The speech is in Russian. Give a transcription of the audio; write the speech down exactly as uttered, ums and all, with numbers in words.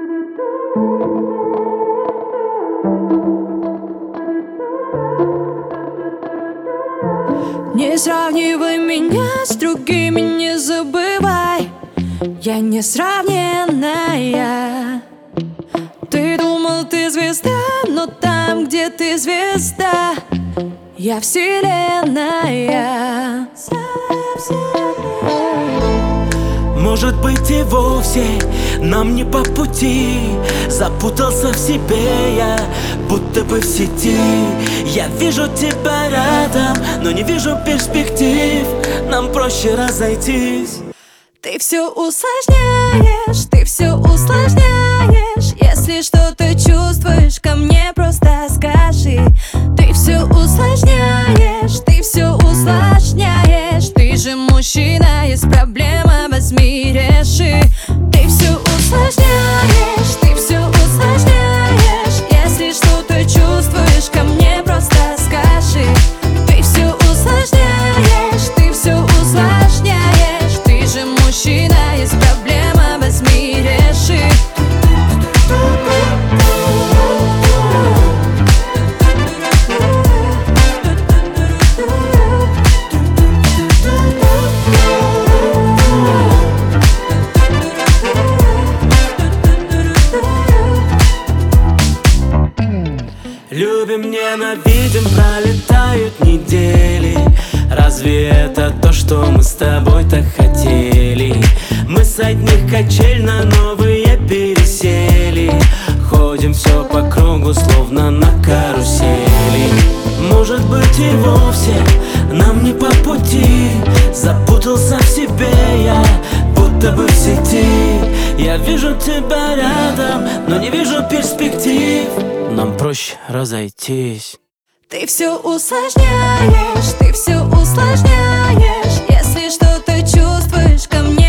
Не сравнивай меня с другими, не забывай, я несравненная. Ты думал, ты звезда, но там, где ты звезда, я вселенная. Может быть и вовсе нам не по пути. Запутался в себе я, будто бы в сети. Я вижу тебя рядом, но не вижу перспектив. Нам проще разойтись. Ты все усложняешь, ты все усложняешь. Если что-то чувствуешь, ко мне просто скажи. Ты все усложняешь, ты все усложняешь. Ты же мужчина, есть проблема, возьми, реши. Ты все усложняешь, ты все усложняешь. Если что-то чувствуешь, ко мне просто скажи. Ты все усложняешь, ты все усложняешь. Ты же мужчина, есть проблема, возьми, реши. Любим, ненавидим, пролетают недели. Разве это то, что мы с тобой так хотели? Мы с одних качель на новые пересели. Ходим все по кругу, словно на карусели. Может быть и вовсе нам не по пути. Запутался в себе я, будто бы в сети. Я вижу тебя рядом, но не вижу перспектив. Нам проще разойтись. Ты все усложняешь, ты все усложняешь. Если что-то чувствуешь, ко мне